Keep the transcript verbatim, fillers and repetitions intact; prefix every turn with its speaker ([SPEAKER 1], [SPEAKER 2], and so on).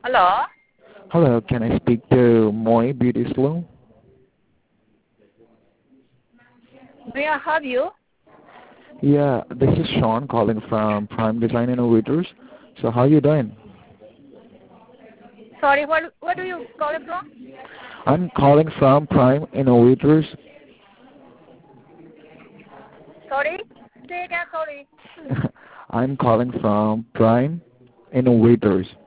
[SPEAKER 1] Hello.
[SPEAKER 2] Hello, can I speak to Moy Beauty Salon?
[SPEAKER 1] May I have you?
[SPEAKER 2] Yeah, this is Sean calling from Prime Design Innovators. So how you doing?
[SPEAKER 1] Sorry, what what do you call it from?
[SPEAKER 2] I'm calling from Prime Innovators.
[SPEAKER 1] Sorry? Say again, sorry.
[SPEAKER 2] I'm calling from Prime Innovators.